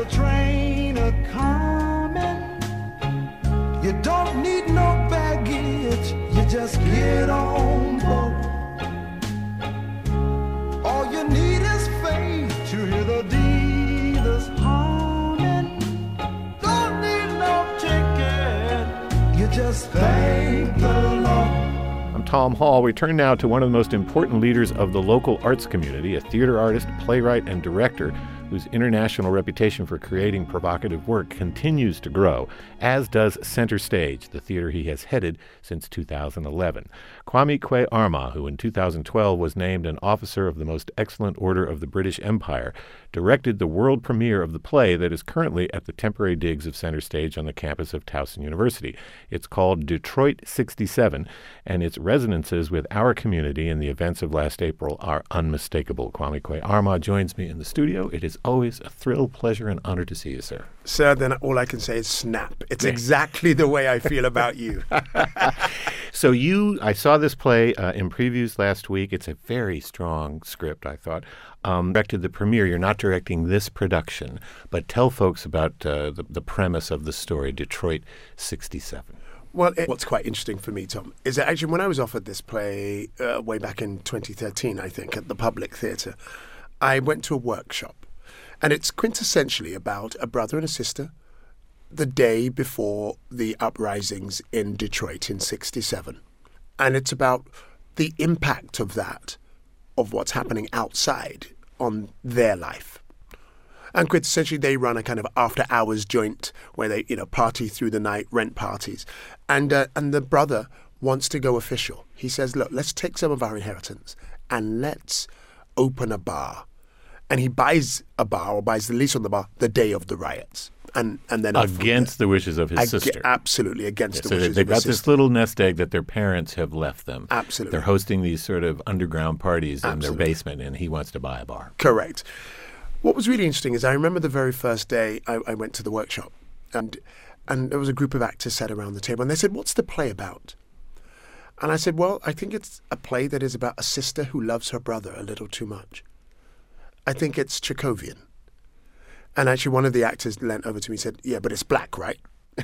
the train a-coming. You don't need no baggage, you just get on board. All you need is faith to hear the dealers humming. Don't need no ticket, you just thank the Lord. I'm Tom Hall. We turn now to one of the most important leaders of the local arts community, a theater artist, playwright, and director whose international reputation for creating provocative work continues to grow, as does Center Stage, the theater he has headed since 2011. Kwame Kwei-Armah, who in 2012 was named an Officer of the Most Excellent Order of the British Empire, directed the world premiere of the play that is currently at the temporary digs of Center Stage on the campus of Towson University. It's called Detroit 67, and its resonances with our community and the events of last April are unmistakable. Kwame Kwei-Armah joins me in the studio. It is always a thrill, pleasure, and honor to see you, sir. Sir, then all I can say is snap. It's exactly the way I feel about you. So I saw this play in previews last week. It's a very strong script, I thought. Directed the premiere. You're not directing this production, but tell folks about the premise of the story, Detroit 67. Well, what's quite interesting for me, Tom, is that actually when I was offered this play way back in 2013, I think, at the Public Theatre, I went to a workshop. And it's quintessentially about a brother and a sister the day before the uprisings in Detroit in 67. And it's about the impact of that, of what's happening outside on their life. And quintessentially, they run a kind of after-hours joint where they, party through the night, rent parties. And the brother wants to go official. He says, look, let's take some of our inheritance and let's open a bar. And he buys a bar, or buys the lease on the bar, the day of the riots. And then against the wishes of his sister. Absolutely, against the wishes of his sister. They've got this little nest egg that their parents have left them. Absolutely. They're hosting these sort of underground parties in their basement, and he wants to buy a bar. Correct. What was really interesting is I remember the very first day I went to the workshop, and there was a group of actors sat around the table, and they said, what's the play about? And I said, well, I think it's a play that is about a sister who loves her brother a little too much. I think it's Chekhovian. And actually one of the actors leant over to me and said, yeah, but it's black, right?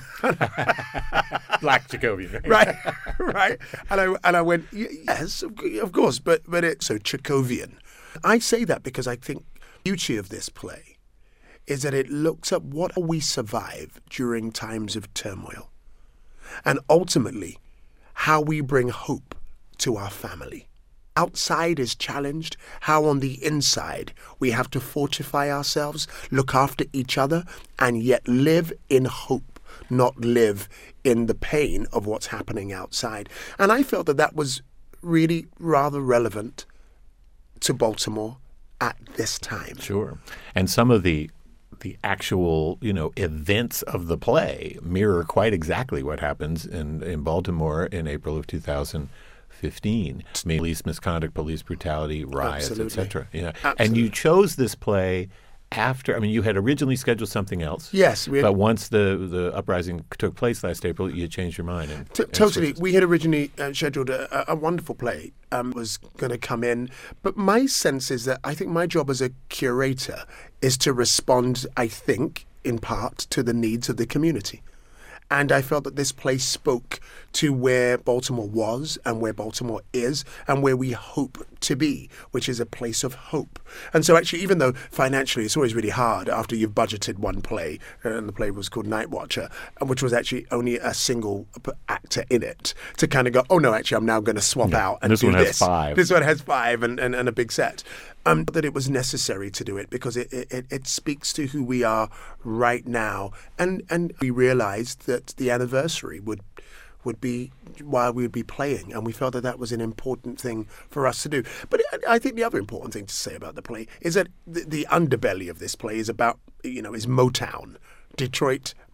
Black Chekhovian. Right. And I went, yes, of course, but it's so Chekhovian. I say that because I think the beauty of this play is that it looks at what we survive during times of turmoil, and ultimately how we bring hope to our family. Outside is challenged, how on the inside we have to fortify ourselves, look after each other, and yet live in hope, not live in the pain of what's happening outside. And I felt that was really rather relevant to Baltimore at this time. Sure. And some of the actual, events of the play mirror quite exactly what happens in Baltimore in April of 2015. Police misconduct, police brutality, riots, etc. And you chose this play after, you had originally scheduled something else. Yes. But once the uprising took place last April, you changed your mind. Totally. We had originally scheduled a wonderful play, was going to come in. But my sense is that I think my job as a curator is to respond, I think, in part to the needs of the community. And I felt that this play spoke to where Baltimore was and where Baltimore is and where we hope to be, which is a place of hope. And so actually, even though financially it's always really hard after you've budgeted one play, and the play was called Night Watcher, which was actually only a single actor in it, to kind of go, oh no, actually I'm now going to swap out and this do one this. Has five. This one has five and a big set. That it was necessary to do it because it speaks to who we are right now. And we realized that the anniversary would be while we would be playing, and we felt that was an important thing for us to do. But I think the other important thing to say about the play is that the underbelly of this play is about, is Motown. Detroit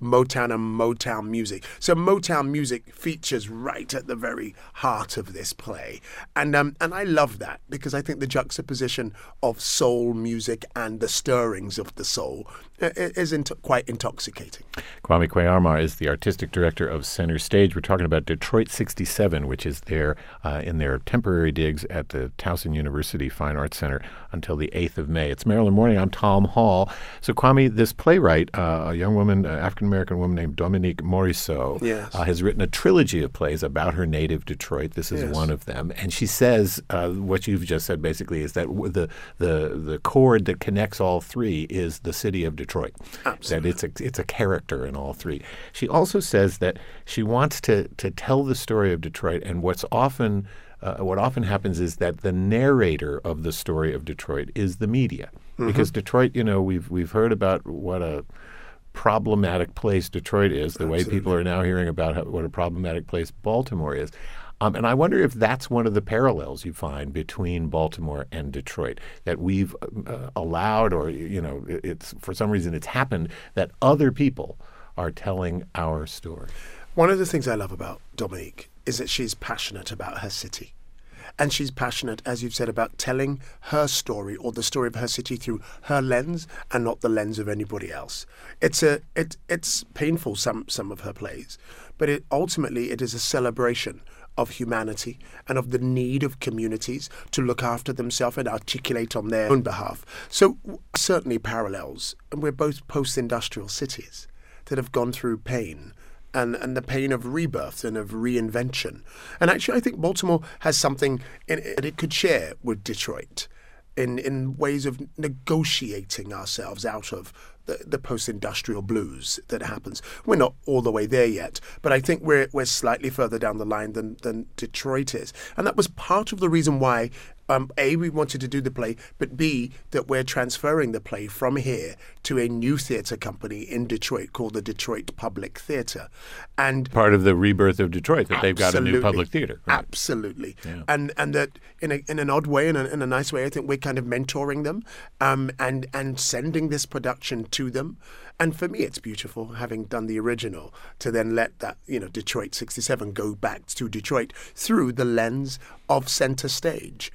Motown and Motown music. So Motown music features right at the very heart of this play. And I love that because I think the juxtaposition of soul music and the stirrings of the soul is quite intoxicating. Kwame Kwei-Armah is the artistic director of Center Stage. We're talking about Detroit 67, which is there in their temporary digs at the Towson University Fine Arts Center until the 8th of May. It's Maryland Morning. I'm Tom Hall. So, Kwame, this playwright, a young woman, African-American woman named Dominique Morisseau, yes. Has written a trilogy of plays about her native Detroit. This is one of them. And she says what you've just said basically is that the chord that connects all three is the city of Detroit. Absolutely. That it's a character in all three. She also says that she wants to tell the story of Detroit, and what often happens is that the narrator of the story of Detroit is the media, because Detroit, we've heard about what a problematic place Detroit is, the way people are now hearing about what a problematic place Baltimore is. And I wonder if that's one of the parallels you find between Baltimore and Detroit, that we've allowed, or, it's for some reason it's happened, that other people are telling our story. One of the things I love about Dominique is that she's passionate about her city. And she's passionate, as you've said, about telling her story or the story of her city through her lens and not the lens of anybody else. It's painful, some of her plays, but ultimately it is a celebration of humanity and of the need of communities to look after themselves and articulate on their own behalf. So certainly parallels, and we're both post-industrial cities that have gone through pain and the pain of rebirth and of reinvention. And actually I think Baltimore has something that it could share with Detroit in ways of negotiating ourselves out of the post-industrial blues that happens. We're not all the way there yet, but I think we're slightly further down the line than Detroit is. And that was part of the reason why, A, we wanted to do the play, but B, that we're transferring the play from here to a new theatre company in Detroit called the Detroit Public Theatre. And part of the rebirth of Detroit, that they've got a new public theatre. Right? Absolutely. Yeah. And that in an odd way, in a nice way, I think we're kind of mentoring them and sending this production to them. And for me, it's beautiful, having done the original, to then let that, Detroit 67 go back to Detroit through the lens of Center Stage.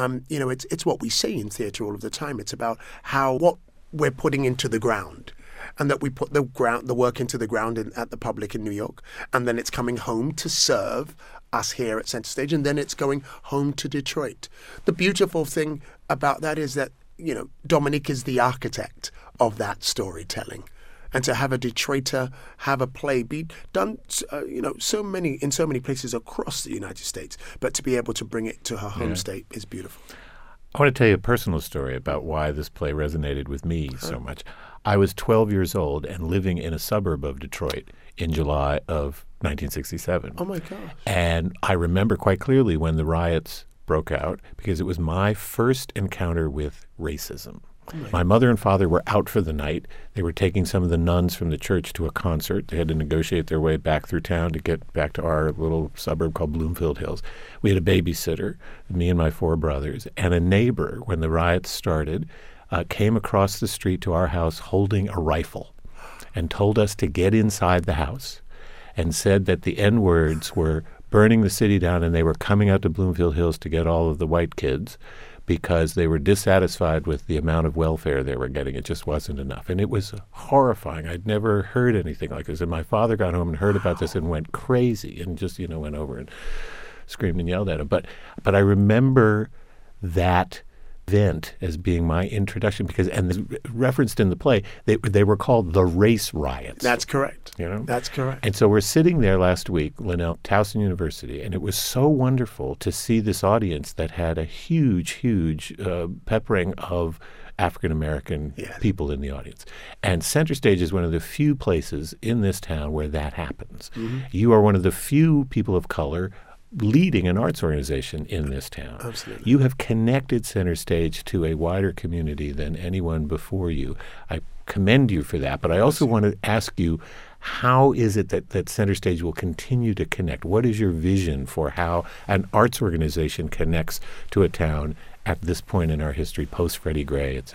It's what we say in theatre all of the time. It's about what we're putting into the ground, and that we put the work into the ground at the Public in New York, and then it's coming home to serve us here at Center Stage, and then it's going home to Detroit. The beautiful thing about that is that, Dominique is the architect of that storytelling. And to have a Detroiter have a play be done, in so many places across the United States, but to be able to bring it to her home state is beautiful. I want to tell you a personal story about why this play resonated with me so much. I was 12 years old and living in a suburb of Detroit in July of 1967. Oh, my gosh. And I remember quite clearly when the riots broke out, because it was my first encounter with racism. My mother and father were out for the night. They were taking some of the nuns from the church to a concert. They had to negotiate their way back through town to get back to our little suburb called Bloomfield Hills. We had a babysitter, me and my 4 brothers, and a neighbor, when the riots started, came across the street to our house holding a rifle and told us to get inside the house, and said that the N-words were burning the city down and they were coming out to Bloomfield Hills to get all of the white kids, because they were dissatisfied with the amount of welfare they were getting. It just wasn't enough. And it was horrifying. I'd never heard anything like this. And my father got home and heard about this and went crazy and just, went over and screamed and yelled at him. But I remember that event as being my introduction, and referenced in the play, they were called the race riots. That's correct. That's correct. And so we're sitting there last week, Towson University, and it was so wonderful to see this audience that had a huge peppering of African-American people in the audience. And Center Stage is one of the few places in this town where that happens. Mm-hmm. You are one of the few people of color leading an arts organization in this town. Absolutely. You have connected Center Stage to a wider community than anyone before you. I commend you for that, but I also want to ask you, how is it that Center Stage will continue to connect? What is your vision for how an arts organization connects to a town at this point in our history, post Freddie Gray, et cetera?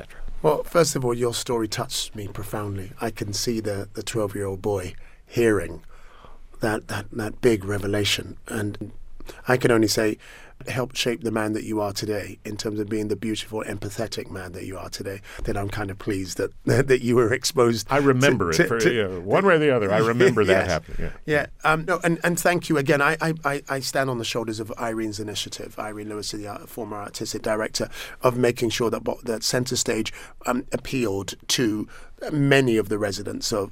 Well, first of all, your story touched me profoundly. I can see the 12-year-old boy hearing that big revelation. And I can only say, helped shape the man that you are today in terms of being the beautiful, empathetic man that you are today. That I'm kind of pleased that you were exposed. I remember one way or the other. I remember that happening. Yeah. No, and thank you again. I stand on the shoulders of Irene's initiative. Irene Lewis, the former artistic director, of making sure that Centre Stage appealed to many of the residents or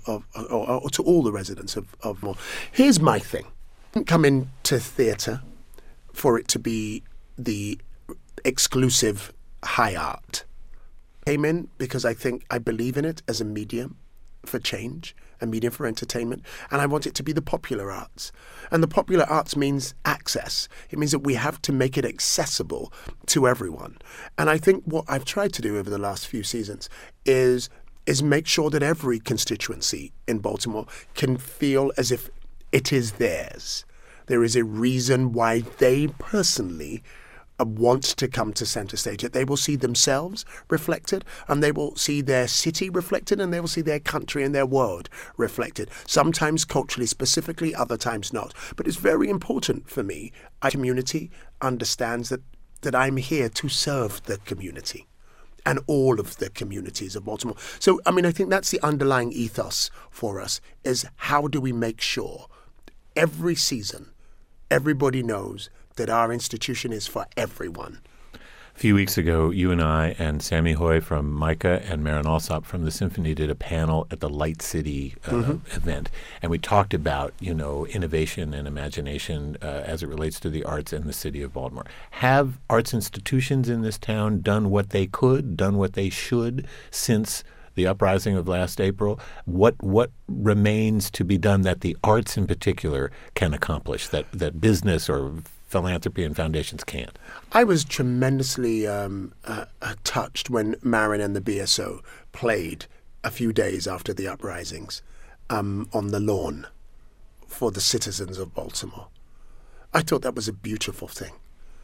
to all the residents of Moore. Here's my thing. Come into theatre for it to be the exclusive high art. Came in because I believe in it as a medium for change, a medium for entertainment, and I want it to be the popular arts. And the popular arts means access. It means that we have to make it accessible to everyone. And I think what I've tried to do over the last few seasons is make sure that every constituency in Baltimore can feel as if it is theirs. There is a reason why they personally want to come to Centre Stage, that they will see themselves reflected, and they will see their city reflected, and they will see their country and their world reflected, sometimes culturally specifically, other times not. But it's very important for me. Our community understands that I'm here to serve the community and all of the communities of Baltimore. So, I think that's the underlying ethos for us, is how do we make sure every season everybody knows that our institution is for everyone. A few weeks ago, you and I and Sammy Hoy from Micah and Marin Alsop from the Symphony did a panel at the Light City event, and we talked about, innovation and imagination as it relates to the arts in the city of Baltimore. Have arts institutions in this town done what they could, done what they should since the uprising of last April? What remains to be done that the arts in particular can accomplish that business or philanthropy and foundations can't? I was tremendously touched when Marin and the BSO played a few days after the uprisings on the lawn for the citizens of Baltimore. I thought that was a beautiful thing.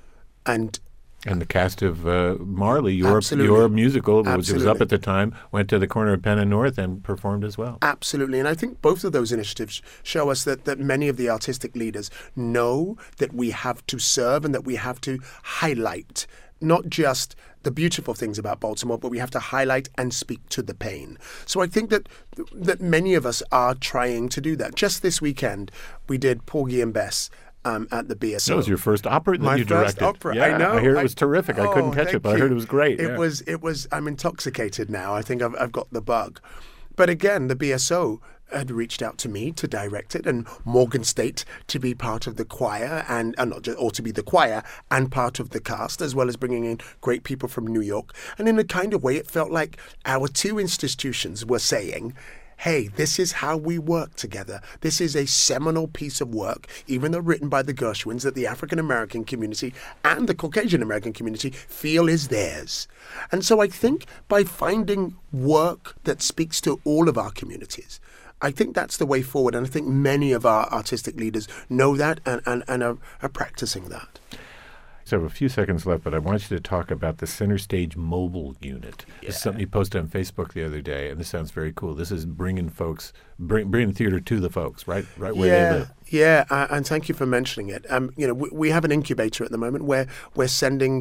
And the cast of Marley, your musical, which was up at the time, went to the corner of Penn and North and performed as well. Absolutely. And I think both of those initiatives show us that many of the artistic leaders know that we have to serve and that we have to highlight not just the beautiful things about Baltimore, but we have to highlight and speak to the pain. So I think that many of us are trying to do that. Just this weekend, we did Porgy and Bess at the BSO. That was your first opera that you directed. My first opera. Yeah, I know. I hear it was terrific. I couldn't catch it, but I heard it was great. It was. I'm intoxicated now. I think I've got the bug. But again, the BSO had reached out to me to direct it, and Morgan State to be part of the choir, and not just, or to be the choir and part of the cast, as well as bringing in great people from New York. And in a kind of way, it felt like our two institutions were saying, hey, this is how we work together. This is a seminal piece of work, even though written by the Gershwins, that the African-American community and the Caucasian-American community feel is theirs. And so I think by finding work that speaks to all of our communities, I think that's the way forward. And I think many of our artistic leaders know that and are practicing that. So I have a few seconds left, but I want you to talk about the Centre Stage mobile unit. Yeah. This is something you posted on Facebook the other day, and this sounds very cool. This is bringing theater to the folks, right where they live. Yeah, and thank you for mentioning it. We have an incubator at the moment where we're sending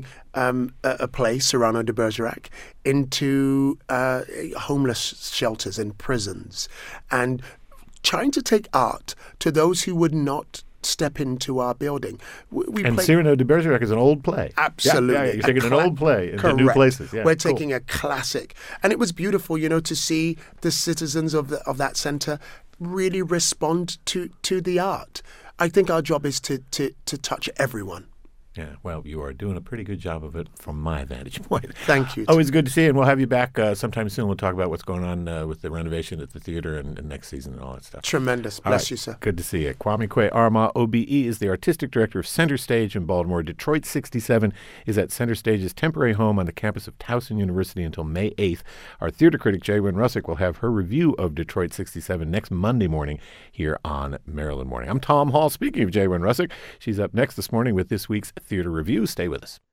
a play, Cyrano de Bergerac, into homeless shelters and prisons, and trying to take art to those who would not step into our building. Cyrano de Bergerac is an old play. Absolutely. Yeah, you're taking an old play into new places. Yeah, we're taking a classic. And it was beautiful, to see the citizens of that centre really respond to the art. I think our job is to touch everyone. Yeah, well, you are doing a pretty good job of it from my vantage point. Thank you. Always good to see you, and we'll have you back sometime soon. We'll talk about what's going on with the renovation at the theater and next season and all that stuff. Tremendous. Bless you, sir. Good to see you. Kwame Kwei-Armah, OBE, is the artistic director of Centre Stage in Baltimore. Detroit 67 is at Centre Stage's temporary home on the campus of Towson University until May 8th. Our theater critic, Jay Wynn Russick, will have her review of Detroit 67 next Monday morning here on Maryland Morning. I'm Tom Hall. Speaking of Jay Wynn Russick, she's up next this morning with this week's Theater Review. Stay with us.